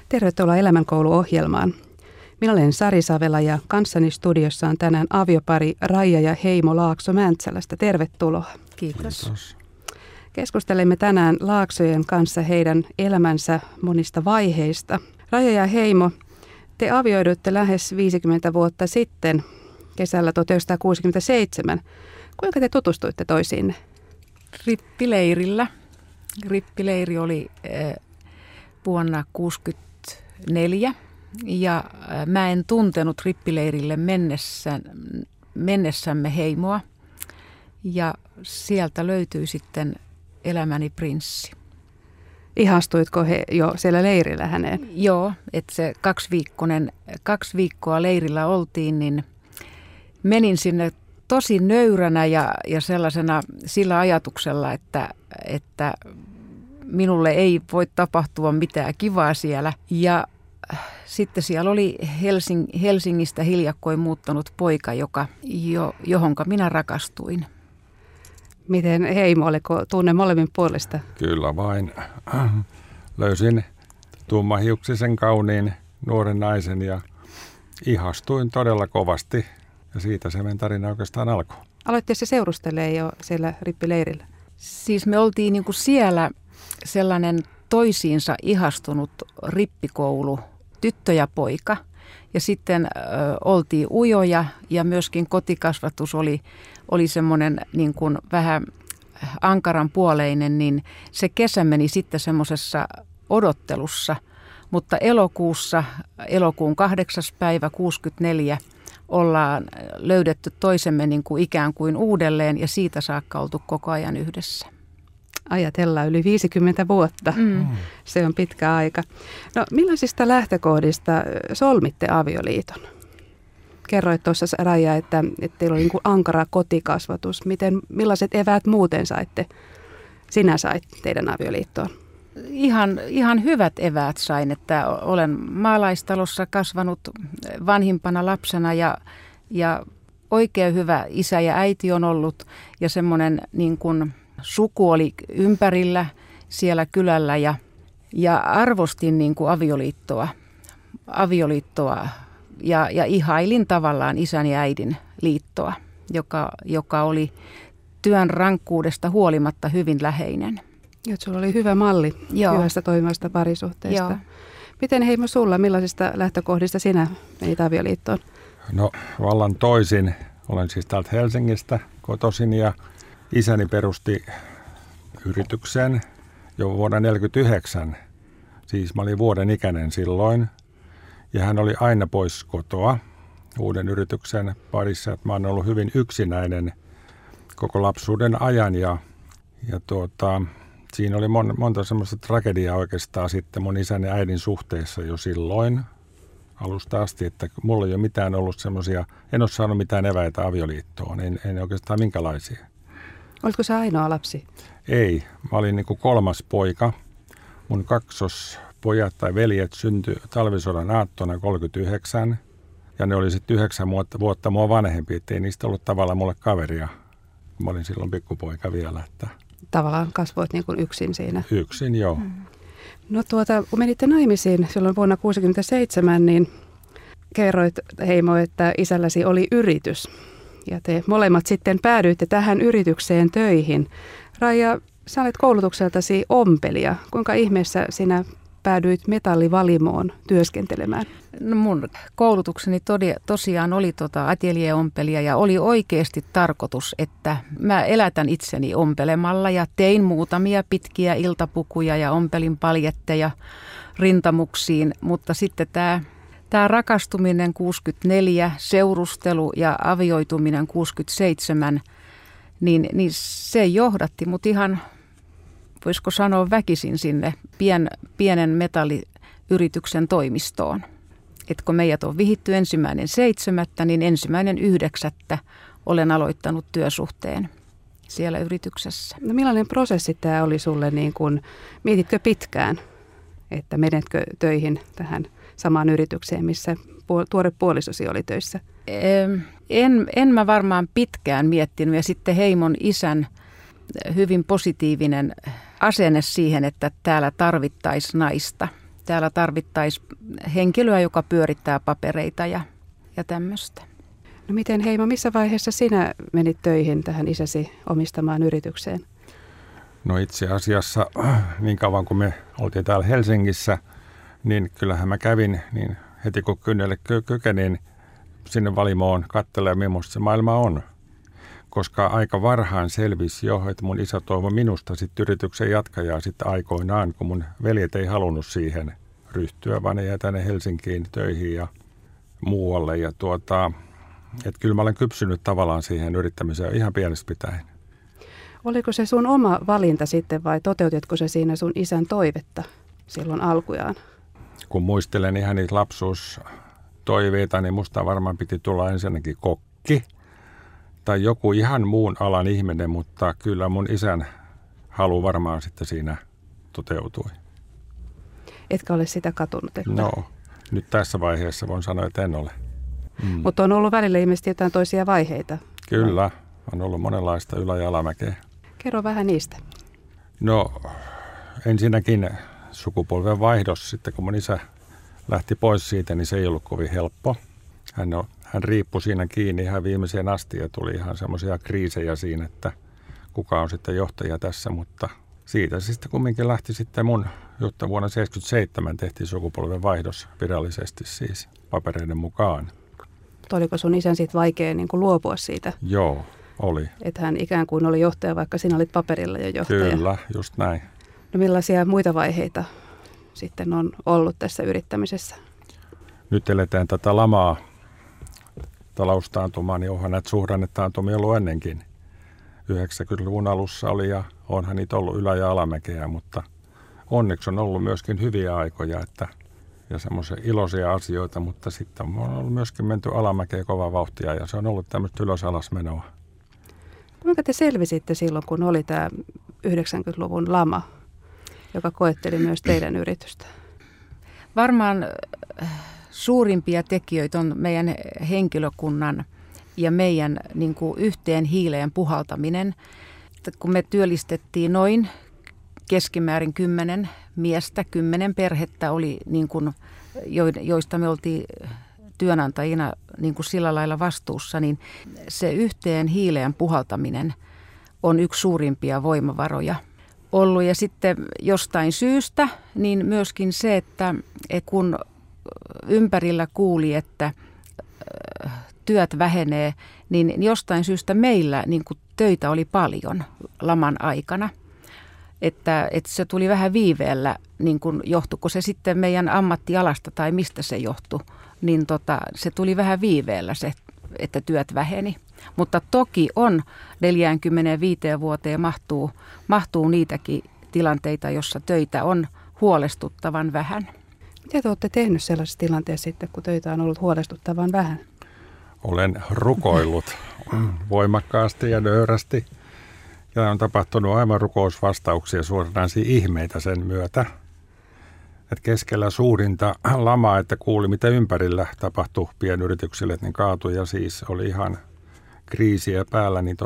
Tervetuloa Elämänkoulu-ohjelmaan. Minä olen Sari Savela ja kanssani studiossa on tänään aviopari Raija ja Heimo Laakso Mäntsälästä. Tervetuloa. Kiitos. Keskustelemme tänään Laaksojen kanssa heidän elämänsä monista vaiheista. Raija ja Heimo, te avioiduitte lähes 50 vuotta sitten, kesällä 1967. Kuinka te tutustuitte toisiinne? Rippileirillä. Rippileiri oli vuonna 1964 ja mä en tuntenut rippileirille mennessämme Heimoa ja sieltä löytyi sitten elämäni prinssi. Ihastuitko he jo siellä leirillä häneen? Joo, että se 2 viikkoa leirillä oltiin, niin menin sinne tosi nöyränä ja sellaisena sillä ajatuksella, että minulle ei voi tapahtua mitään kivaa siellä. Ja sitten siellä oli Helsingistä hiljakkoin muuttanut poika, johonka minä rakastuin. Miten Heimo, oliko tunne molemmin puolesta? Kyllä vain. Löysin tummahiuksisen kauniin nuoren naisen ja ihastuin todella kovasti. Ja siitä se meidän tarina oikeastaan alkoi. Aloitte se seurustelee jo siellä rippileirillä? Siis me oltiin niin kuin siellä sellainen toisiinsa ihastunut rippikoulu, tyttö ja poika. Ja sitten oltiin ujoja ja myöskin kotikasvatus oli semmoinen niin kuin vähän ankaran puoleinen, niin se kesä meni sitten semmoisessa odottelussa. Mutta elokuun 8. päivä 64 ollaan löydetty toisemme niin kuin ikään kuin uudelleen ja siitä saakka oltu koko ajan yhdessä. Ajatellaan yli 50 vuotta. Se on pitkä aika. No, millaisista lähtökohdista solmitte avioliiton? Kerroit tuossa, Raija, että teillä oli niin kuin ankara kotikasvatus. Millaiset eväät muuten sinä sait teidän avioliittoon? Ihan hyvät eväät sain, että olen maalaistalossa kasvanut vanhimpana lapsena ja oikein hyvä isä ja äiti on ollut ja semmoinen niin kuin suku oli ympärillä siellä kylällä ja arvostin niin kuin avioliittoa ja ihailin tavallaan isän ja äidin liittoa, joka oli työn rankkuudesta huolimatta hyvin läheinen. Sulla oli hyvä malli hyvästä toimivasta parisuhteesta. Joo. Miten Heimo sulla, millaisista lähtökohdista sinä menit avioliittoon? No vallan toisin. Olen siis täältä Helsingistä kotoisin ja isäni perusti yrityksen jo vuonna 1949. Siis mä olin vuoden ikäinen silloin ja hän oli aina pois kotoa uuden yrityksen parissa. Mä oon ollut hyvin yksinäinen koko lapsuuden ajan ja siinä oli monta semmoista tragediaa oikeastaan sitten mun isän ja äidin suhteessa jo silloin alusta asti, että mulla ei ole mitään ollut semmoisia, en ole saanut mitään eväitä avioliittoon, en oikeastaan minkälaisia. Oletko sä ainoa lapsi? Ei, mä olin niin kuin 3. poika. Mun kaksospojat tai veljet syntyi talvisodan aattona 1939 ja ne oli sitten 9 vuotta mua vanhempi, ettei niistä ollut tavallaan mulle kaveria. Mä olin silloin pikkupoika vielä, että tavallaan kasvoit niin kuin yksin siinä. Yksin, joo. No kun menitte naimisiin silloin vuonna 1967, niin kerroit Heimo, että isälläsi oli yritys. Ja te molemmat sitten päädyitte tähän yritykseen töihin. Raija, sä olet koulutukseltasi ompelija. Kuinka ihmeessä sinä päädyit metallivalimoon työskentelemään? No mun koulutukseni tosiaan oli ateljeompelija ja oli oikeasti tarkoitus, että mä elätän itseni ompelemalla ja tein muutamia pitkiä iltapukuja ja ompelin paljetteja rintamuksiin, mutta sitten tämä rakastuminen 64, seurustelu ja avioituminen 67, niin se johdatti mut ihan, voisiko sanoa väkisin sinne pienen metalliyrityksen toimistoon. Et kun meidät on vihitty 1.7., niin 1.9. olen aloittanut työsuhteen siellä yrityksessä. No millainen prosessi tämä oli sulle, niin kun, mietitkö pitkään, että menetkö töihin tähän samaan yritykseen, missä tuore puolisosi oli töissä? En mä varmaan pitkään miettinyt ja sitten Heimon isän hyvin positiivinen asenne siihen, että täällä tarvittaisiin naista täällä tarvittaisiin henkilöä, joka pyörittää papereita ja tämmöistä. No miten Heimo, missä vaiheessa sinä menit töihin tähän isäsi omistamaan yritykseen? No itse asiassa niin kauan kuin me oltiin täällä Helsingissä, niin kyllähän mä kävin niin heti kun kynnelle kykenin sinne valimoon katselemaan, millaista se maailma on. Koska aika varhain selvisi jo, että mun isä toivoi minusta sitten yrityksen jatkajaa sitten aikoinaan, kun mun veljet ei halunnut siihen ryhtyä, vaan ne jäi tänne Helsinkiin töihin ja muualle. Ja että kyllä mä olen kypsynyt tavallaan siihen yrittämiseen ihan pienestä pitäen. Oliko se sun oma valinta sitten vai toteutitko se siinä sun isän toivetta silloin alkujaan? Kun muistelen ihan niitä lapsuustoiveita, niin musta varmaan piti tulla ensinnäkin kokki tai joku ihan muun alan ihminen, mutta kyllä mun isän halu varmaan sitten siinä toteutui. Etkä ole sitä katunut? Että... No, nyt tässä vaiheessa voin sanoa, että en ole. Mutta on ollut välillä ilmeisesti jotain toisia vaiheita. Kyllä, on ollut monenlaista ylä- ja alamäkeä. Kerro vähän niistä. No, ensinnäkin sukupolven vaihdos, sitten kun mun isä lähti pois siitä, niin se ei ollut kovin helppo. Hän riippui siinä kiinni ihan viimeiseen asti ja tuli ihan semmoisia kriisejä siinä, että kuka on sitten johtaja tässä, mutta siitä se sitten kumminkin lähti sitten jotta vuonna 1977 tehtiin sukupolven vaihdos virallisesti siis papereiden mukaan. Oliko sun isän siitä vaikea niin kuin luopua siitä? Joo, oli. Että hän ikään kuin oli johtaja, vaikka sinä olit paperilla jo johtaja. Kyllä, just näin. No millaisia muita vaiheita sitten on ollut tässä yrittämisessä? Nyt eletään tätä lamaa, taloustaantumaa, niin onhan näitä suhdannetaantumia ollut ennenkin. 90-luvun alussa oli ja onhan niitä ollut ylä- ja alamäkeä, mutta onneksi on ollut myöskin hyviä aikoja ja semmoisia iloisia asioita, mutta sitten on ollut myöskin menty alamäkeä kovaa vauhtia ja se on ollut tämmöistä ylös-alas menoa. Kuinka te selvisitte silloin, kun oli tämä 90-luvun lama, joka koetteli myös teidän yritystä? Varmaan suurimpia tekijöitä on meidän henkilökunnan ja meidän niin kuin yhteen hiileen puhaltaminen. Kun me työllistettiin noin keskimäärin 10 miestä, 10 perhettä oli, niin kuin, joista me oltiin työnantajina niin kuin sillä lailla vastuussa, niin se yhteen hiileen puhaltaminen on yksi suurimpia voimavaroja ollut. Ja sitten jostain syystä, niin myöskin se, että kun ympärillä kuuli, että työt vähenee, niin jostain syystä meillä niin kuin töitä oli paljon laman aikana. Että se tuli vähän viiveellä, niin kuin johtuiko se sitten meidän ammattialasta tai mistä se johtui, niin se tuli vähän viiveellä se, että työt väheni. Mutta toki on 45 vuoteen mahtuu niitäkin tilanteita, jossa töitä on huolestuttavan vähän. Mitä te olette tehnyt sellaisessa tilanteessa sitten, kun töitä on ollut huolestuttavan vähän? Olen rukoillut voimakkaasti ja nöyrästi. Ja on tapahtunut aivan rukousvastauksia, suoranaisia ihmeitä sen myötä. Että keskellä suurinta lamaa, että kuuli mitä ympärillä tapahtui pienyrityksille, että ne kaatui ja siis oli ihan kriisiä päällä. Niin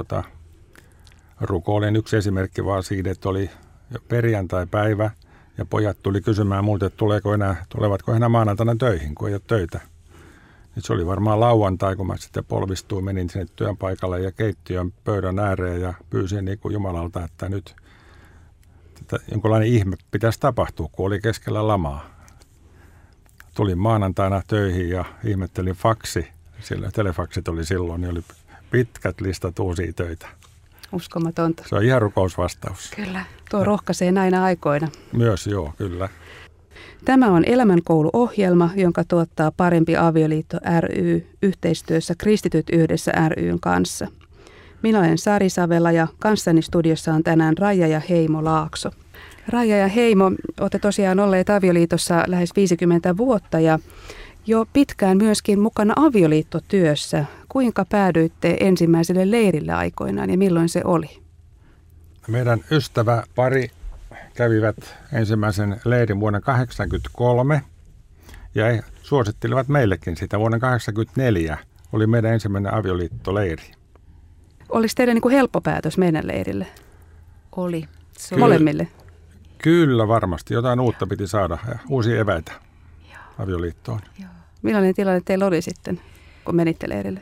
rukoilin yksi esimerkki vaan siitä, että oli perjantai-päivä ja pojat tuli kysymään multa, että tulevatko enää maanantaina töihin, kun ei ole töitä. Se oli varmaan lauantai, kun mä sitten polvistuin, menin sinne työpaikalle ja keittiön pöydän ääreen ja pyysin niin kuin Jumalalta, että nyt jonkinlainen ihme pitäisi tapahtua, kun oli keskellä lamaa. Tulin maanantaina töihin ja ihmettelin faksi, sillä telefaksit oli silloin, niin oli pitkät listat uusia töitä. Uskomatonta. Se on ihan rukousvastaus. Kyllä, tuo rohkaisee näinä aikoina. Myös joo, kyllä. Tämä on Elämänkoulu-ohjelma, jonka tuottaa Parempi avioliitto ry yhteistyössä Kristityt yhdessä ry:n kanssa. Minä olen Sari Savela ja kanssani studiossa on tänään Raija ja Heimo Laakso. Raija ja Heimo, olette tosiaan olleet avioliitossa lähes 50 vuotta ja jo pitkään myöskin mukana avioliittotyössä. Kuinka päädyitte ensimmäiselle leirille aikoinaan ja milloin se oli? Meidän ystäväpari kävivät ensimmäisen leirin vuonna 1983 ja suosittelivat meillekin sitä. Vuonna 1984 oli meidän ensimmäinen avioliittoleiri. Oliko teidän niin kuin helppo päätös mennä leirille? Oli. Molemmille? Kyllä varmasti. Jotain uutta piti saada. Uusia eväitä avioliittoon. Millainen tilanne teillä oli sitten, kun menitte leirille?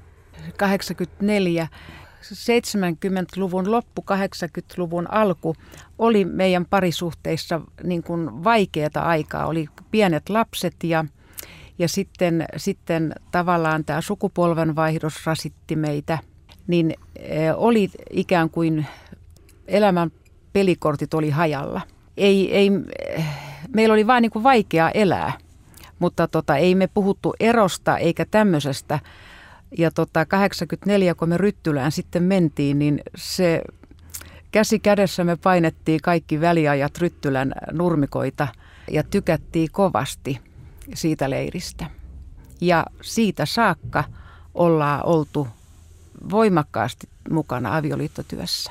84, 70-luvun loppu, 80-luvun alku oli meidän parisuhteissa niin kuin vaikeata aikaa. Oli pienet lapset ja sitten tavallaan tämä sukupolvenvaihdos rasitti meitä. Niin oli ikään kuin elämän pelikortit oli hajalla. Meillä oli vain niin kuin vaikea elää, mutta ei me puhuttu erosta eikä tämmöisestä. Ja 84, kun me Ryttylään sitten mentiin, niin se käsi kädessä me painettiin kaikki väliajat Ryttylän nurmikoita ja tykättiin kovasti siitä leiristä. Ja siitä saakka ollaan oltu voimakkaasti mukana avioliittotyössä.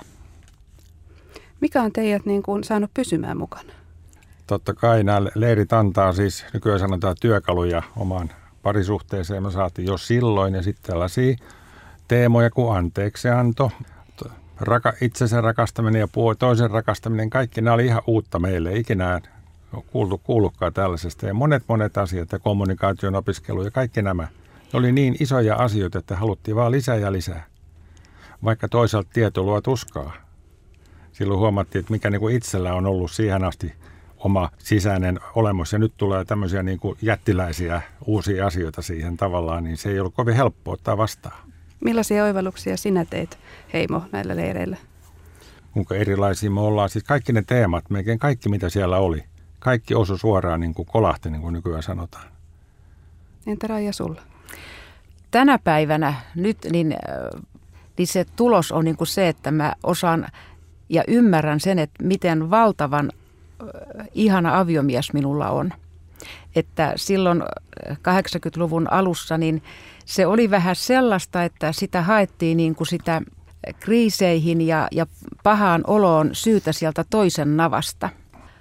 Mikä on teidät niin kuin saanut pysymään mukana? Totta kai nämä leirit antaa siis, nykyään sanotaan, työkaluja omaan parisuhteeseen. Me saatiin jo silloin ja sitten tällaisia teemoja kuin anteeksianto, itsensä rakastaminen ja toisen rakastaminen. Kaikki nämä oli ihan uutta meille. Ikinä kuullutkaan tällaisesta. Ja monet asiat ja kommunikaation opiskelu ja kaikki nämä. Ne oli niin isoja asioita, että haluttiin vaan lisää ja lisää. Vaikka toisaalta tieto luo tuskaa. Silloin huomattiin, että mikä niin kuin itsellä on ollut siihen asti oma sisäinen olemus. Ja nyt tulee tämmöisiä niin kuin jättiläisiä uusia asioita siihen tavallaan, niin se ei ollut kovin helppo ottaa vastaan. Millaisia oivalluksia sinä teit, Heimo, näillä leireillä? Kuinka erilaisia me ollaan. Siis kaikki ne teemat, melkein kaikki mitä siellä oli. Kaikki osui suoraan niin kuin kolahti, niin kuin nykyään sanotaan. Entä Raija sulla? Tänä päivänä nyt niin se tulos on niin kuin se, että mä osaan ja ymmärrän sen, että miten valtavan ihana aviomies minulla on. Että silloin 80-luvun alussa niin se oli vähän sellaista, että sitä haettiin niin kuin sitä kriiseihin ja pahaan oloon syytä sieltä toisen navasta.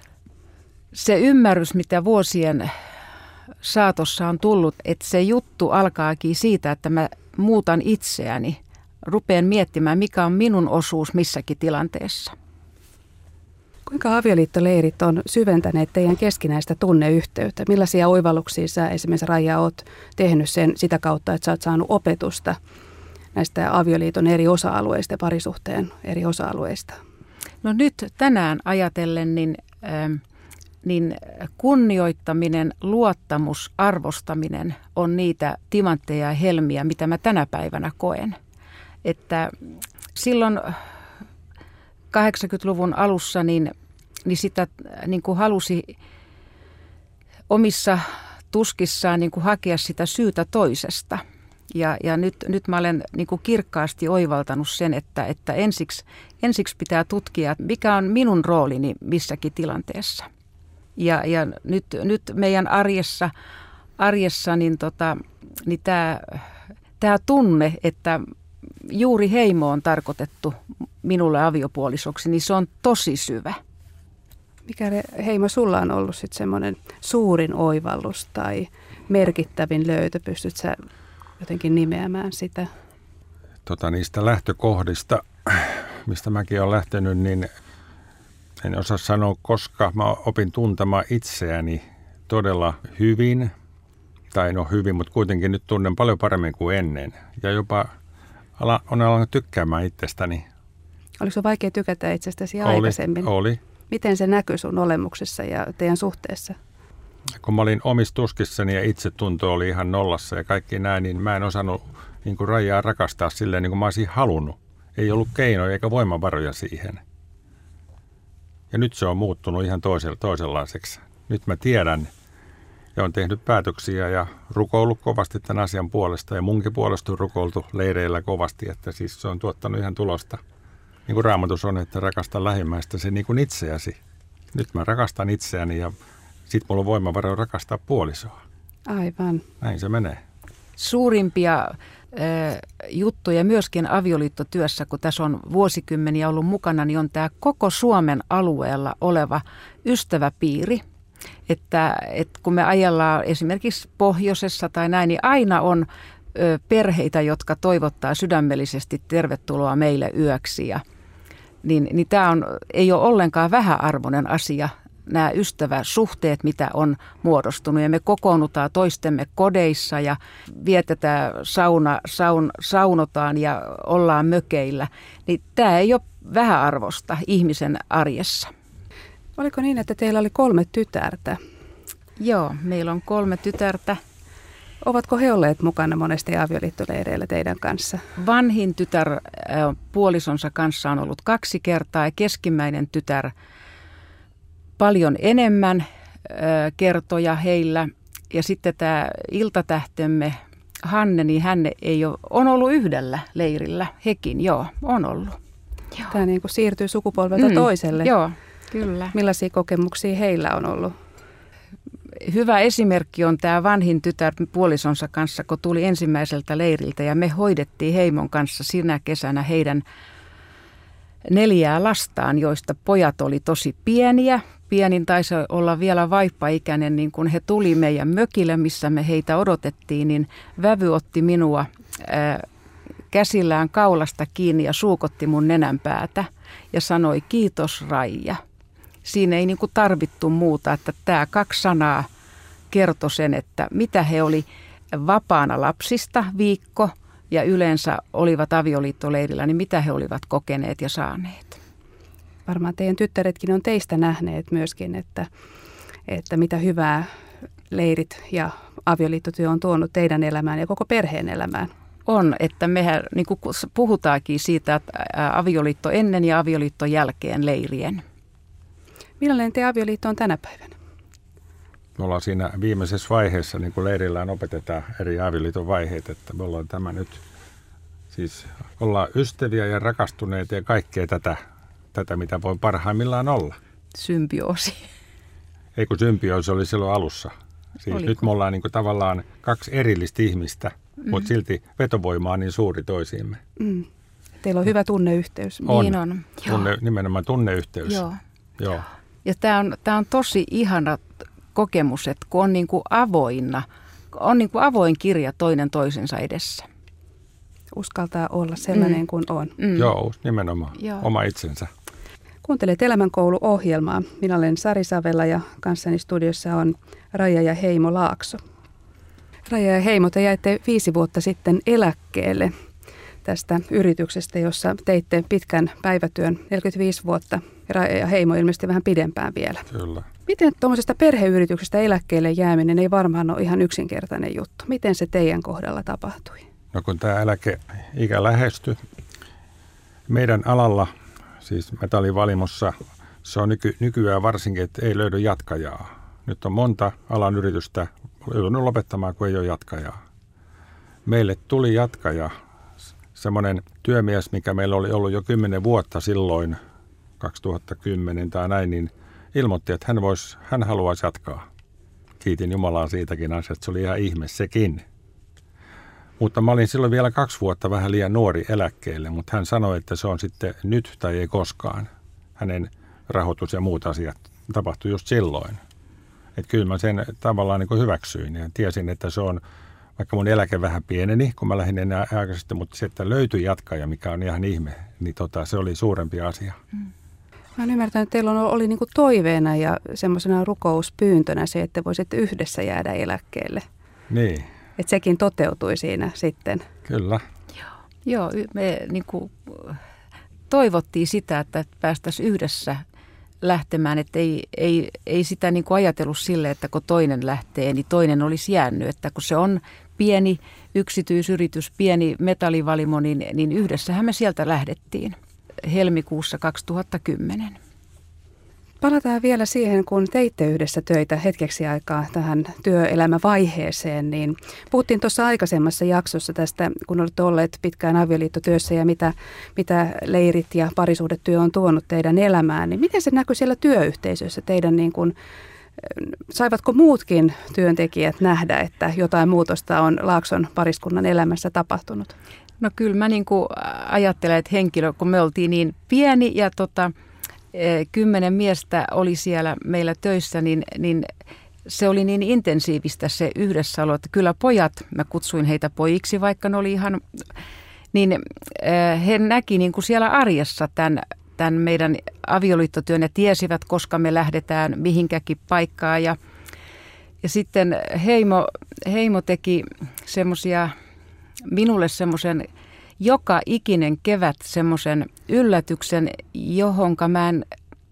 Se ymmärrys, mitä vuosien saatossa on tullut, että se juttu alkaakin siitä, että mä muutan itseäni, rupean miettimään, mikä on minun osuus missäkin tilanteessa. Kuinka avioliittoleirit on syventäneet teidän keskinäistä tunneyhteyttä? Millaisia oivalluksia sä esimerkiksi, Raija, oot tehnyt sitä kautta, että sä oot saanut opetusta näistä avioliiton eri osa-alueista ja parisuhteen eri osa-alueista? No nyt tänään ajatellen, niin kunnioittaminen, luottamus, arvostaminen on niitä timantteja ja helmiä, mitä mä tänä päivänä koen. Että silloin 80-luvun alussa niin sitä niin kuin halusi omissa tuskissaan niin kuin hakea sitä syytä toisesta. Ja nyt mä olen niin kuin kirkkaasti oivaltanut sen, että ensiksi pitää tutkia, mikä on minun roolini missäkin tilanteessa. Ja nyt meidän arjessa niin tämä tunne, että juuri Heimo on tarkoitettu minulle aviopuolisoksi, niin se on tosi syvä. Mikä Heimo sulla on ollut sitten semmoinen suurin oivallus tai merkittävin löytö? Pystyt sä jotenkin nimeämään sitä? Niistä lähtökohdista, mistä mäkin olen lähtenyt, niin en osaa sanoa, koska mä opin tuntemaan itseäni todella hyvin. Tai no hyvin, mutta kuitenkin nyt tunnen paljon paremmin kuin ennen. Ja jopa on alkanut tykkäämään itsestäni. Oliko se vaikea tykätä itsestäsi aikaisemmin? Oli. Miten se näkyy sun olemuksessa ja teidän suhteessa? Kun mä olin omissa tuskissani ja itsetunto oli ihan nollassa ja kaikki näin, niin mä en osannut niin kuin Raijaa rakastaa silleen niin kuin mä olisin halunnut. Ei ollut keinoja eikä voimavaroja siihen. Ja nyt se on muuttunut ihan toisenlaiseksi. Nyt mä tiedän ja on tehnyt päätöksiä ja rukoillut kovasti tämän asian puolesta. Ja munkin puolesta on rukoiltu leireillä kovasti, että siis se on tuottanut ihan tulosta. Niin kuin Raamatus on, että rakasta lähimmäistä se niin kuin itseäsi. Nyt mä rakastan itseäni ja sit mulla on voimavaroja rakastaa puolisoa. Aivan. Näin se menee. Suurimpia juttuja myöskin avioliittotyössä, kun tässä on vuosikymmeniä ollut mukana, niin on tämä koko Suomen alueella oleva ystäväpiiri. Että kun me ajellaan esimerkiksi pohjoisessa tai näin, niin aina on perheitä, jotka toivottaa sydämellisesti tervetuloa meille yöksi. Ja niin tämä ei ole ollenkaan vähäarvoinen asia, nämä ystäväsuhteet, mitä on muodostunut. Ja me kokoonnutaan toistemme kodeissa ja vietetään saunotaan ja ollaan mökeillä. Niin tämä ei ole vähäarvosta ihmisen arjessa. Oliko niin, että teillä oli 3 tytärtä? Joo, meillä on 3 tytärtä. Ovatko he olleet mukana monesti avioliittoleireillä teidän kanssa? Vanhin tytär puolisonsa kanssa on ollut 2 kertaa ja keskimmäinen tytär paljon enemmän kertoja heillä. Ja sitten tämä iltatähtemme Hanne, niin hän on ollut yhdellä leirillä. Hekin, joo, on ollut. Joo. Tämä niin kuin siirtyy sukupolvelta toiselle. Joo, kyllä. Millaisia kokemuksia heillä on ollut? Hyvä esimerkki on tämä vanhin tytär puolisonsa kanssa, kun tuli ensimmäiseltä leiriltä ja me hoidettiin heimon kanssa sinä kesänä heidän 4 lastaan, joista pojat oli tosi pieniä. Pienin taisi olla vielä vaippaikäinen, niin kun he tuli meidän mökille, missä me heitä odotettiin, niin vävy otti minua käsillään kaulasta kiinni ja suukotti mun nenänpäätä ja sanoi kiitos Raija. Siinä ei niin kuin tarvittu muuta, että tämä 2 sanaa kertoi sen, että mitä he oli vapaana lapsista viikko ja yleensä olivat avioliittoleirillä, niin mitä he olivat kokeneet ja saaneet. Varmaan teidän tyttäretkin on teistä nähneet myöskin, että mitä hyvää leirit ja avioliittotyö on tuonut teidän elämään ja koko perheen elämään. On, että mehän niin kuin puhutaankin siitä, että avioliitto ennen ja avioliitto jälkeen leirien. Millainen teidän avioliitto on tänä päivänä? Me ollaan siinä viimeisessä vaiheessa, niin kuin leirillään opetetaan eri avioliiton vaiheet, että me ollaan tämä nyt, siis ollaan ystäviä ja rakastuneita ja kaikkea tätä mitä voi parhaimmillaan olla. Symbioosi. Ei kun symbioosi oli silloin alussa. Siis nyt me ollaan niin kuin tavallaan 2 erillistä ihmistä, mutta silti vetovoima on niin suuri toisiimme. Teillä on hyvä tunneyhteys. Niin on. Nimenomaan tunneyhteys. Joo. Ja tämä on tosi ihana kokemus, että kun on niin kuin avoinna, on niin kuin avoin kirja toinen toisensa edessä. Uskaltaa olla sellainen kuin on. Joo, nimenomaan. Oma itsensä. Kuuntelet Elämänkoulu-ohjelmaa. Minä olen Sari Savela ja kanssani studiossa on Raija ja Heimo Laakso. Raija ja Heimo, te jäitte 5 vuotta sitten eläkkeelle tästä yrityksestä, jossa teitte pitkän päivätyön, 45 vuotta. Raija ja Heimo ilmeisesti vähän pidempään vielä. Kyllä. Miten tuommoisesta perheyrityksestä eläkkeelle jääminen ei varmaan ole ihan yksinkertainen juttu? Miten se teidän kohdalla tapahtui? No kun tämä eläkeikä lähestyi, meidän alalla, siis metallivalimossa, se on nykyään varsinkin, että ei löydy jatkajaa. Nyt on monta alan yritystä joutunut lopettamaan, kun ei ole jatkajaa. Meille tuli jatkaja, semmoinen työmies, mikä meillä oli ollut jo 10 vuotta silloin, 2010 tai näin, niin ilmoitti, että hän haluaisi jatkaa. Kiitin Jumalaa siitäkin asiasta, se oli ihan ihme sekin. Mutta mä olin silloin vielä 2 vuotta vähän liian nuori eläkkeelle, mutta hän sanoi, että se on sitten nyt tai ei koskaan. Hänen rahoitus ja muut asiat tapahtui just silloin. Että kyllä mä sen tavallaan niin kuin hyväksyin ja tiesin, että se on, vaikka mun eläke vähän pieneni, kun mä lähdin enää aikaisesti, mutta se, että löytyi jatkaja, mikä on ihan ihme, niin se oli suurempi asia. Mä olen ymmärtänyt, että teillä oli niin kuin toiveena ja semmoisena rukouspyyntönä se, että voisitte yhdessä jäädä eläkkeelle. Niin. Että sekin toteutui siinä sitten. Kyllä. Joo, me niin kuin toivottiin sitä, että päästäisiin yhdessä lähtemään, että ei sitä niin kuin ajatellut sille, että kun toinen lähtee, niin toinen olisi jäänyt. Että kun se on pieni yksityisyritys, pieni metallivalimo, niin yhdessähän me sieltä lähdettiin helmikuussa 2010. Palataan vielä siihen, kun teitte yhdessä töitä hetkeksi aikaa tähän työelämävaiheeseen, niin puhuttiin tuossa aikaisemmassa jaksossa tästä, kun olette olleet pitkään avioliittotyössä ja mitä leirit ja parisuhdetyö on tuonut teidän elämään, niin miten se näkyi siellä työyhteisössä teidän niin kuin, saivatko muutkin työntekijät nähdä, että jotain muutosta on Laakson pariskunnan elämässä tapahtunut? No kyllä mä niin kuin ajattelen, että henkilö, kun me oltiin niin pieni ja 10 miestä oli siellä meillä töissä, niin se oli niin intensiivistä se yhdessäolo, että kyllä pojat, mä kutsuin heitä pojiksi, vaikka ne oli ihan, niin he näki niin kuin siellä arjessa tämän tämän meidän avioliittotyön ja tiesivät, koska me lähdetään mihinkäkin paikkaan. Ja sitten heimo teki minulle semmoisen joka ikinen kevät semmoisen yllätyksen, johonka mä en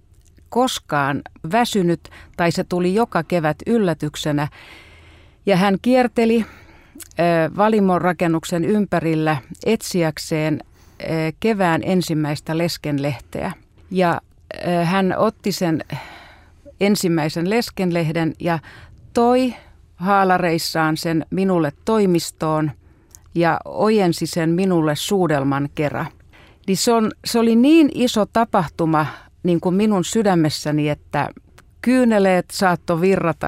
koskaan väsynyt, tai se tuli joka kevät yllätyksenä. Ja hän kierteli Valimon rakennuksen ympärillä etsiäkseen kevään ensimmäistä leskenlehteä. Ja hän otti sen ensimmäisen leskenlehden ja toi haalareissaan sen minulle toimistoon ja ojensi sen minulle suudelman kera. Niin se oli niin iso tapahtuma niin kuin minun sydämessäni, että kyyneleet saattoi virrata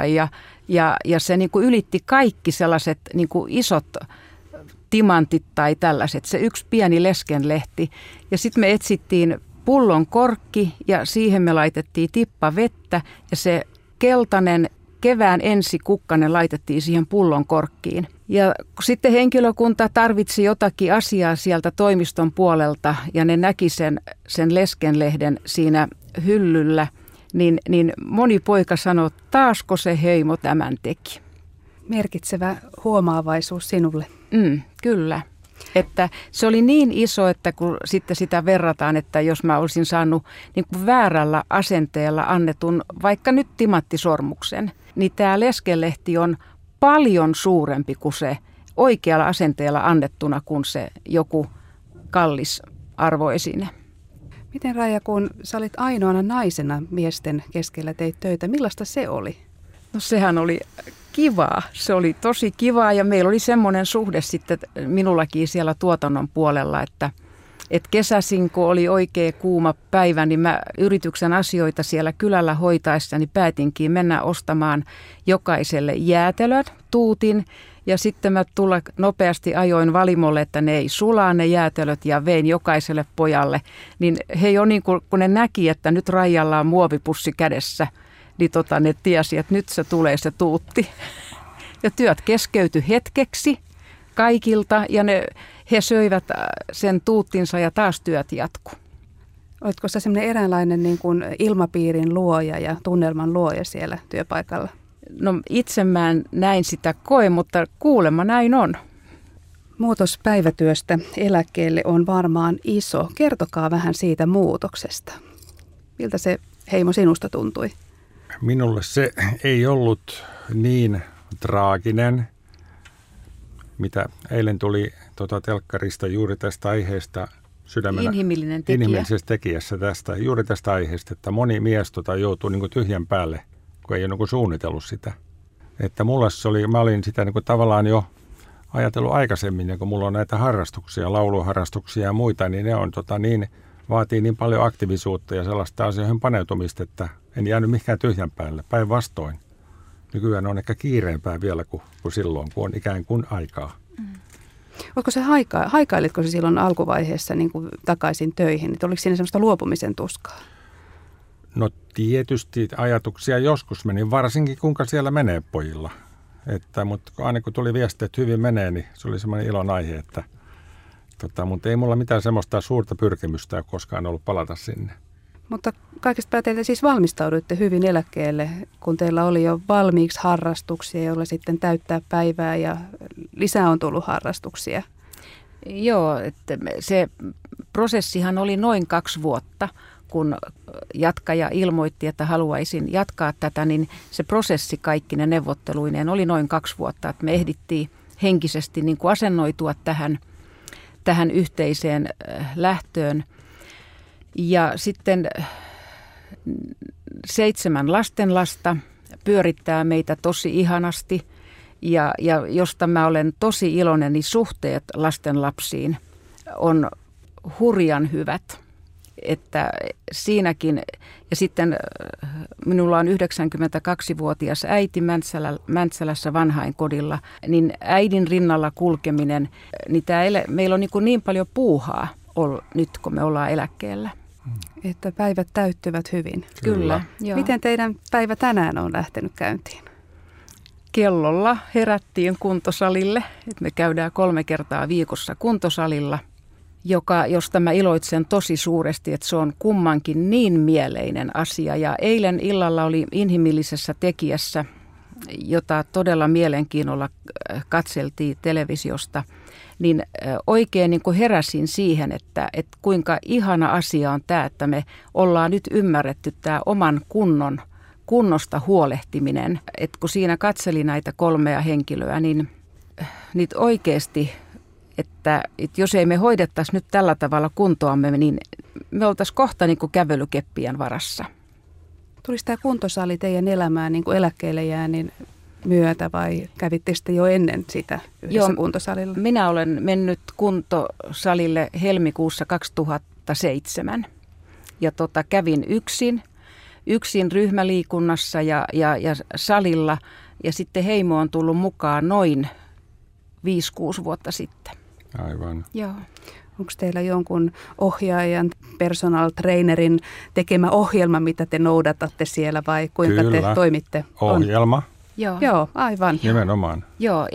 ja se niin kuin ylitti kaikki sellaiset niin kuin isot timantit tai tällaiset. Se yksi pieni leskenlehti. Ja sitten me etsittiin pullon korkki ja siihen me laitettiin tippa vettä ja se keltainen kevään ensikukkanen laitettiin siihen pullon korkkiin. Ja sitten henkilökunta tarvitsi jotakin asiaa sieltä toimiston puolelta ja ne näki sen leskenlehden siinä hyllyllä, niin moni poika sanoi, taasko se heimo tämän teki. Merkitsevä huomaavaisuus sinulle. Kyllä. Että se oli niin iso, että kun sitten sitä verrataan, että jos mä olisin saanut niin kuin väärällä asenteella annetun vaikka nyt timanttisormuksen, niin tämä leskenlehti on paljon suurempi kuin se oikealla asenteella annettuna kuin se joku kallis arvoesine. Miten Raija, kun sä olit ainoana naisena miesten keskellä teit töitä, millaista se oli? No sehän oli kivaa. Se oli tosi kivaa ja meillä oli semmoinen suhde sitten minullakin siellä tuotannon puolella, että kesäisin kun oli oikein kuuma päivä, niin mä yrityksen asioita siellä kylällä hoitaessani päätinkin mennä ostamaan jokaiselle jäätelön, tuutin ja sitten mä tulla nopeasti ajoin Valimolle, että ne ei sulaa ne jäätelöt ja vein jokaiselle pojalle. Niin he jo niin kun ne näki, että nyt Raijalla on muovipussi kädessä, niin ne tiesi, että nyt se tulee se tuutti. Ja työt keskeytyi hetkeksi kaikilta ja he söivät sen tuuttinsa ja taas työt jatkuu. Oletko sä semmoinen eräänlainen niin kuin ilmapiirin luoja ja tunnelman luoja siellä työpaikalla? No itse mä en näin sitä koe, mutta kuulemma näin on. Muutos päivätyöstä eläkkeelle on varmaan iso. Kertokaa vähän siitä muutoksesta. Miltä se heimo sinusta tuntui? Minulle se ei ollut niin traaginen, mitä eilen tuli telkkarista juuri tästä aiheesta sydämellä. Inhimillisessä tekijässä tästä, juuri tästä aiheesta, että moni mies joutuu niin kuin tyhjän päälle, kun ei ole niin kuin suunnitellut sitä. Että mulla se oli, mä olin sitä niin kuin tavallaan jo ajatellut aikaisemmin, kun mulla on näitä harrastuksia, lauluharrastuksia ja muita, niin ne on vaatii niin paljon aktiivisuutta ja sellaista asioihin paneutumista, että en jäänyt mihinkään tyhjän päälle. Päinvastoin. Nykyään on ehkä kiireempää vielä kuin silloin, kun on ikään kuin aikaa. Oletko se haikailitko se silloin alkuvaiheessa niin kuin takaisin töihin? Että oliko siinä semmoista luopumisen tuskaa? No tietysti ajatuksia joskus meni, varsinkin kuinka siellä menee pojilla. Mutta aina kun tuli viesti, että hyvin menee, niin se oli semmoinen ilon aihe, mutta ei mulla mitään semmoista suurta pyrkimystä ole koskaan ollut palata sinne. Mutta kaikesta päätellen siis valmistauduitte hyvin eläkkeelle, kun teillä oli jo valmiiksi harrastuksia, joilla sitten täyttää päivää ja lisää on tullut harrastuksia. Joo, että se prosessihan oli noin 2 vuotta, kun jatkaja ilmoitti, että haluaisin jatkaa tätä, niin se prosessi kaikkine neuvotteluineen oli noin 2 vuotta, että me ehdittiin henkisesti niin kuin asennoitua tähän yhteiseen lähtöön. Ja sitten 7 lastenlasta pyörittää meitä tosi ihanasti ja josta mä olen tosi iloinen, niin suhteet lastenlapsiin on hurjan hyvät. Että siinäkin, ja sitten minulla on 92-vuotias äiti Mäntsälässä vanhainkodilla, niin äidin rinnalla kulkeminen, niin meillä on niin paljon puuhaa nyt, kun me ollaan eläkkeellä. Että päivät täyttyvät hyvin. Kyllä. Joo. Miten teidän päivä tänään on lähtenyt käyntiin? Kellolla herättiin kuntosalille, että me käydään 3 kertaa viikossa kuntosalilla. josta mä iloitsen tosi suuresti, että se on kummankin niin mieleinen asia. Ja eilen illalla oli Inhimillisessä tekijässä, jota todella mielenkiinnolla katseltiin televisiosta, niin oikein niin kuin heräsin siihen, että kuinka ihana asia on tämä, että me ollaan nyt ymmärretty tämä oman kunnosta huolehtiminen. Että kun siinä katseli näitä 3 henkilöä, niin oikeasti, että jos ei me hoidettaisi nyt tällä tavalla kuntoamme, niin me oltaisiin kohta niin kuin kävelykeppien varassa. Tulisi tämä kuntosali teidän elämään niin kuin eläkkeelle jäänin myötä vai kävitte sitten jo ennen sitä yhdessä kuntosalilla? Minä olen mennyt kuntosalille helmikuussa 2007 ja kävin yksin ryhmäliikunnassa ja salilla ja sitten Heimo on tullut mukaan noin 5-6 vuotta sitten. Aivan. Joo. Onko teillä jonkun ohjaajan, personal trainerin tekemä ohjelma, mitä te noudatatte siellä vai kuinka Kyllä. te toimitte? Ohjelma. Joo, aivan. Nimenomaan. Joo,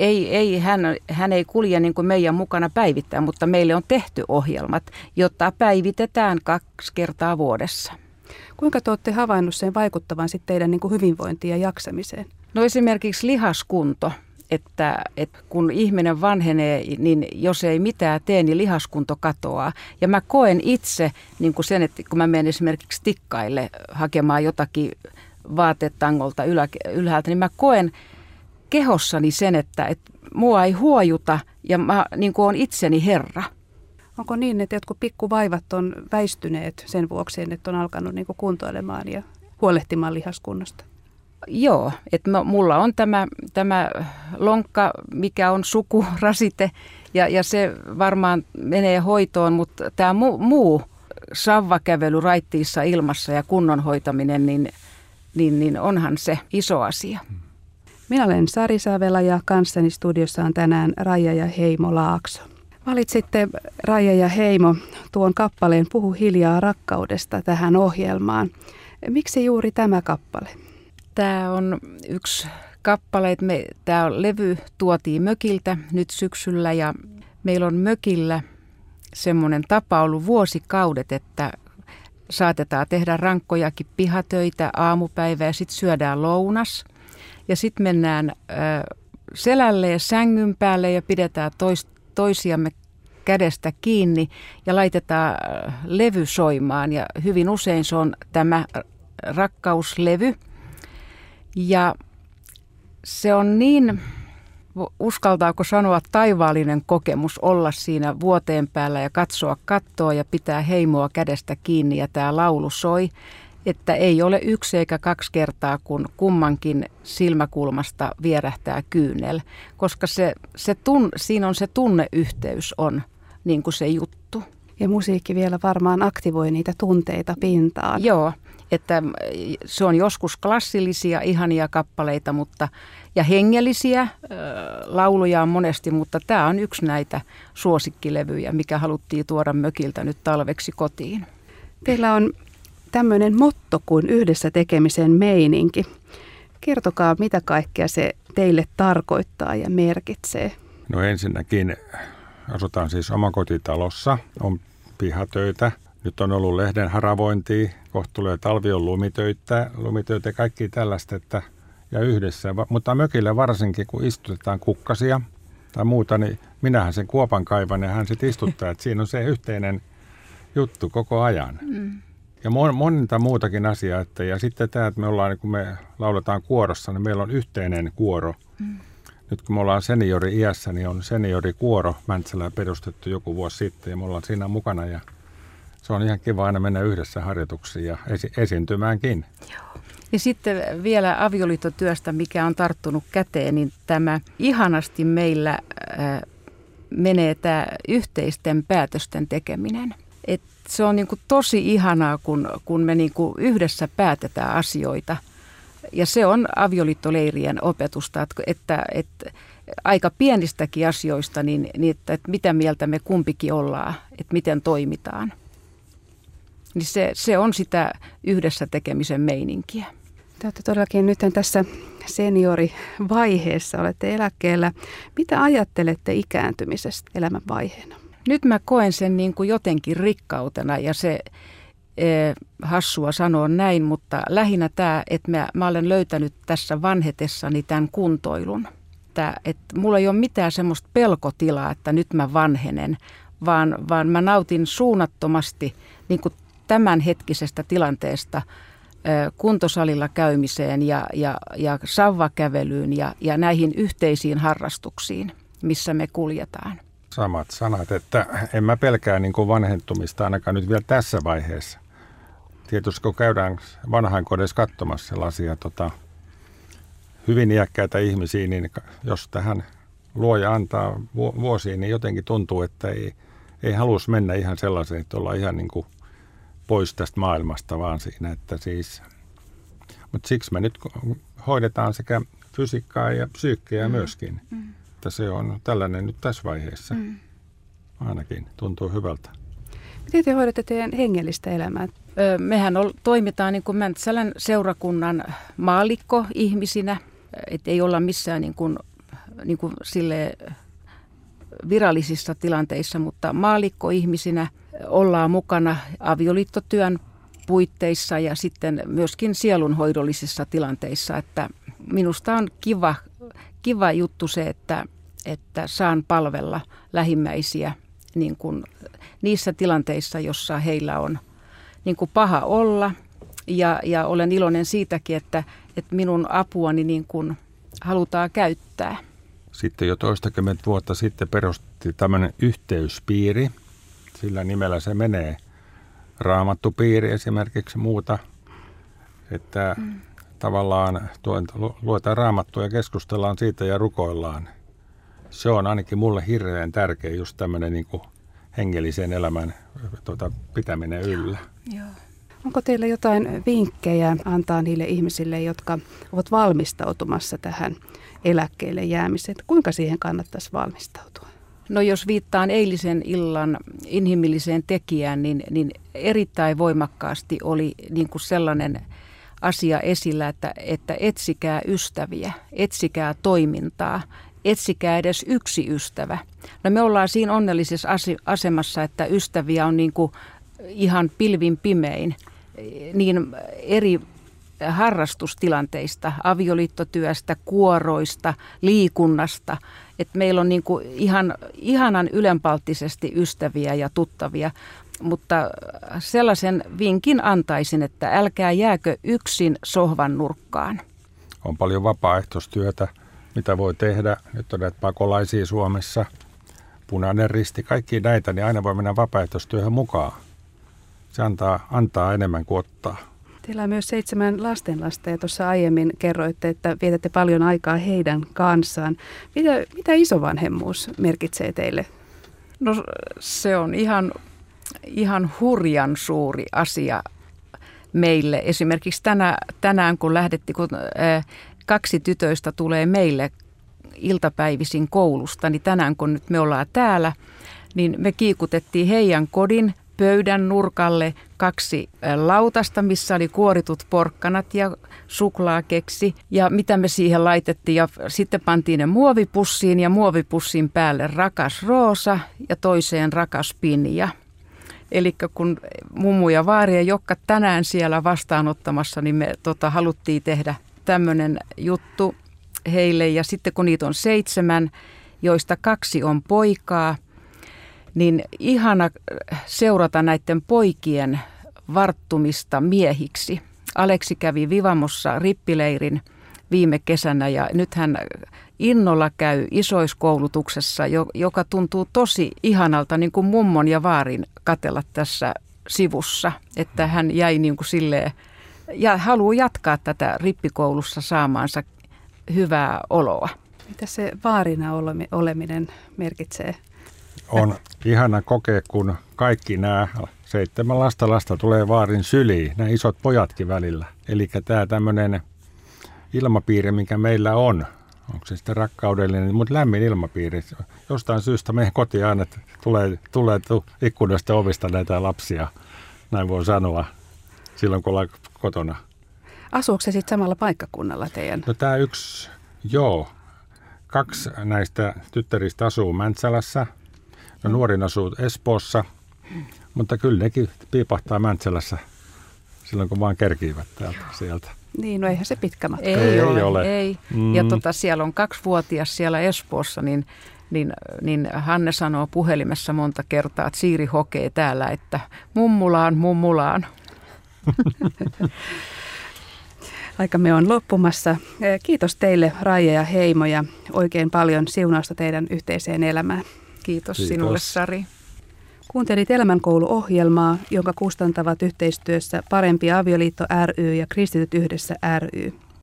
hän ei kulje niin kuin meidän mukana päivittäin, mutta meille on tehty ohjelmat, jotta päivitetään 2 kertaa vuodessa. Kuinka te olette havainnut sen vaikuttavan sitten teidän niin kuin hyvinvointiin ja jaksamiseen? No esimerkiksi lihaskunto, että kun ihminen vanhenee, niin jos ei mitään tee, niin lihaskunto katoaa. Ja mä koen itse niin kuin sen, että kun mä menen esimerkiksi tikkaille hakemaan jotakin vaatetangolta ylhäältä, niin mä koen kehossani sen, että mua ei huojuta ja mä niin kuin olen itseni herra. Onko niin, että jotkut pikkuvaivat on väistyneet sen vuoksi, että on alkanut niin kuin kuntoilemaan ja huolehtimaan lihaskunnosta? Joo, että mulla on tämä lonkka, mikä on sukurasite ja se varmaan menee hoitoon, mutta tämä muu savvakävely raittiissa ilmassa ja kunnon hoitaminen, niin onhan se iso asia. Minä olen Sari Savela ja kanssani studiossa on tänään Raija ja Heimo Laakso. Valitsitte Raija ja Heimo tuon kappaleen Puhu hiljaa rakkaudesta tähän ohjelmaan. Miksi juuri tämä kappale? Tämä on yksi kappale. Tämä levy tuotiin mökiltä nyt syksyllä ja meillä on mökillä semmoinen tapa ollut vuosikaudet, että saatetaan tehdä rankkojakin pihatöitä aamupäivää ja sitten syödään lounas. Ja sitten mennään selälle ja sängyn päälle ja pidetään toisiamme kädestä kiinni ja laitetaan levy soimaan. Ja hyvin usein se on tämä rakkauslevy. Ja se on niin, uskaltaako sanoa, taivaallinen kokemus olla siinä vuoteen päällä ja katsoa kattoa ja pitää Heimoa kädestä kiinni ja tämä laulu soi. Että ei ole 1 eikä 2 kertaa, kun kummankin silmäkulmasta vierähtää kyynel, koska siinä on se tunneyhteys on niin kuin se juttu. Ja musiikki vielä varmaan aktivoi niitä tunteita pintaan. Joo, että se on joskus klassillisia, ihania kappaleita ja hengellisiä lauluja on monesti, mutta tämä on yksi näitä suosikkilevyjä, mikä haluttiin tuoda mökiltä nyt talveksi kotiin. Teillä on tämmöinen motto kuin yhdessä tekemisen meininki. Kertokaa, mitä kaikkea se teille tarkoittaa ja merkitsee. No ensinnäkin asutaan siis omakotitalossa, on pihatöitä. Nyt on ollut lehden haravointia, kohta tulee talvi on lumitöitä ja kaikki tällaista, ja yhdessä. Mutta mökillä varsinkin, kun istutetaan kukkasia tai muuta, niin minähän sen kuopan kaivan ja hän sitten istuttaa, että siinä on se yhteinen juttu koko ajan. Ja monta muutakin asiaa. Ja sitten tämä, että me ollaan, kun me lauletaan kuorossa, niin meillä on yhteinen kuoro. Nyt kun me ollaan seniori-iässä, niin on seniorikuoro Mäntsälään perustettu joku vuosi sitten ja me ollaan siinä mukana. Ja se on ihan kiva aina mennä yhdessä harjoituksiin ja esiintymäänkin. Joo. Ja sitten vielä avioliittotyöstä, mikä on tarttunut käteen, niin tämä ihanasti meillä menee tämä yhteisten päätösten tekeminen. Se on niin kuin tosi ihanaa, kun me niin kuin yhdessä päätetään asioita. Ja se on avioliittoleirien opetusta, että aika pienistäkin asioista, niin että mitä mieltä me kumpikin ollaan, että miten toimitaan. Niin se on sitä yhdessä tekemisen meininkiä. Te olette todellakin nyt tässä seniorivaiheessa, olette eläkkeellä. Mitä ajattelette ikääntymisestä elämänvaiheena? Nyt mä koen sen niin kuin jotenkin rikkautena ja se hassua sanoa näin, mutta lähinnä tämä, että mä olen löytänyt tässä vanhetessani tämän kuntoilun. Että mulla ei ole mitään semmoista pelkotilaa, että nyt mä vanhenen, vaan mä nautin suunnattomasti niin kuin tämänhetkisestä tilanteesta kuntosalilla käymiseen ja sauvakävelyyn ja näihin yhteisiin harrastuksiin, missä me kuljetaan. Samat sanat, että en mä pelkää niin kuin vanhentumista ainakaan nyt vielä tässä vaiheessa. Tietysti kun käydään vanhainkodeissa katsomassa sellaisia hyvin iäkkäitä ihmisiä, niin jos tähän luoja antaa vuosiin, niin jotenkin tuntuu, että ei halus mennä ihan sellaiseen, että ollaan ihan niin kuin pois tästä maailmasta, vaan siinä, että siis, mutta siksi me nyt hoidetaan sekä fysiikkaa ja psyykkeä myöskin. Että se on tällainen nyt tässä vaiheessa. Ainakin tuntuu hyvältä. Miten te hoidatte teidän hengellistä elämää? Mehän toimitaan niin kuin Mäntsälän seurakunnan maallikko-ihmisinä. Et ei olla missään niin kuin virallisissa tilanteissa, mutta maallikko-ihmisinä ollaan mukana avioliittotyön puitteissa ja sitten myöskin sielunhoidollisissa tilanteissa. Että minusta on kiva juttu se, että saan palvella lähimmäisiä niin kuin niissä tilanteissa, jossa heillä on niin kuin paha olla. Ja olen iloinen siitäkin, että minun apuani niin kuin halutaan käyttää. Sitten jo toistakymmentä vuotta sitten perustettiin tämmöinen yhteyspiiri. Sillä nimellä se menee. Raamattupiiri esimerkiksi muuta. Että tavallaan luetaan raamattua ja keskustellaan siitä ja rukoillaan. Se on ainakin mulle hirveän tärkeä just tämmöinen niin kuin hengellisen elämän pitäminen yllä. Joo. Onko teillä jotain vinkkejä antaa niille ihmisille, jotka ovat valmistautumassa tähän eläkkeelle jäämiseen? Kuinka siihen kannattaisi valmistautua? No jos viittaan eilisen illan inhimilliseen tekijään, niin erittäin voimakkaasti oli niin kuin sellainen asia esillä, että etsikää ystäviä, etsikää toimintaa, etsikää edes yksi ystävä. No me ollaan siinä onnellisessa asemassa, että ystäviä on niin kuin ihan pilvin pimein niin eri harrastustilanteista, avioliittotyöstä, kuoroista, liikunnasta. Että meillä on niin kuin ihanan ylenpalttisesti ystäviä ja tuttavia, mutta sellaisen vinkin antaisin, että älkää jääkö yksin sohvan nurkkaan. On paljon vapaaehtoistyötä, mitä voi tehdä. Nyt on näitä pakolaisia Suomessa, Punainen Risti, kaikki näitä, niin aina voi mennä vapaaehtoistyöhön mukaan. Se antaa enemmän kuin ottaa. Teillä on myös 7 lastenlasta ja tuossa aiemmin kerroitte, että vietätte paljon aikaa heidän kanssaan. Mitä isovanhemmuus merkitsee teille? No se on ihan hurjan suuri asia meille. Esimerkiksi tänään kun lähdettiin, kun 2 tytöistä tulee meille iltapäivisin koulusta, niin tänään kun nyt me ollaan täällä, niin me kiikutettiin heidän kodin pöydän nurkalle 2 lautasta, missä oli kuoritut porkkanat ja suklaakeksi ja mitä me siihen laitettiin ja sitten pantiin ne muovipussiin ja muovipussin päälle rakas Roosa ja toiseen rakas Pinja. Eli kun mummu ja vaari ja Jokka tänään siellä vastaanottamassa, niin me haluttiin tehdä tämmöinen juttu heille ja sitten kun niitä on 7, joista 2 on poikaa, niin ihana seurata näiden poikien varttumista miehiksi. Aleksi kävi Vivamossa rippileirin viime kesänä ja nyt hän innolla käy isoiskoulutuksessa, joka tuntuu tosi ihanalta niin kuin mummon ja vaarin katsella tässä sivussa. Että hän jäi niin kuin silleen ja haluaa jatkaa tätä rippikoulussa saamaansa hyvää oloa. Mitä se vaarina oleminen merkitsee? On ihana kokea, kun kaikki nämä 7 lasta tulee vaarin syliin, nämä isot pojatkin välillä. Eli tämä tämmöinen ilmapiiri, mikä meillä on, onko se sitten rakkaudellinen, mutta lämmin ilmapiiri. Jostain syystä meidän kotiin aina tulee ikkunasta ovista näitä lapsia, näin voi sanoa, silloin kun ollaan kotona. Asuuko se sitten samalla paikkakunnalla teidän? No tämä 2 näistä tyttäristä asuu Mäntsälässä. No nuorin asuu Espoossa, mutta kyllä nekin piipahtaa Mäntsälässä silloin, kun vaan kerkiivät sieltä. Niin, no eihän se pitkä matka. Ei ole. Ei. Ja siellä on 2-vuotias siellä Espoossa, niin Hanne sanoo puhelimessa monta kertaa, että Siiri hokee täällä, että mummulaan. Aikamme on loppumassa. Kiitos teille, Raija ja Heimo, ja oikein paljon siunausta teidän yhteiseen elämään. Kiitos sinulle, Sari. Kuuntelit Elämänkoulu-ohjelmaa, jonka kustantavat yhteistyössä Parempi avioliitto ry ja Kristityt yhdessä ry.